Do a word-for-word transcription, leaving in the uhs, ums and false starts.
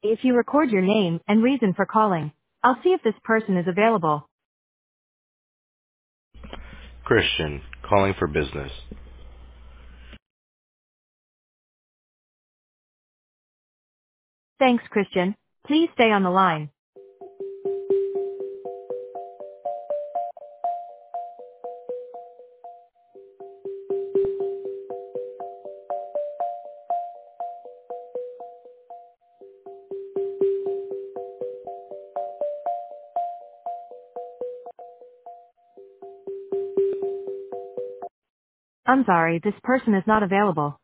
If you record your name and reason for calling, I'll see if this person is available. Christian, calling for business. Thanks, Christian. Please stay on the line. I'm sorry, this person is not available.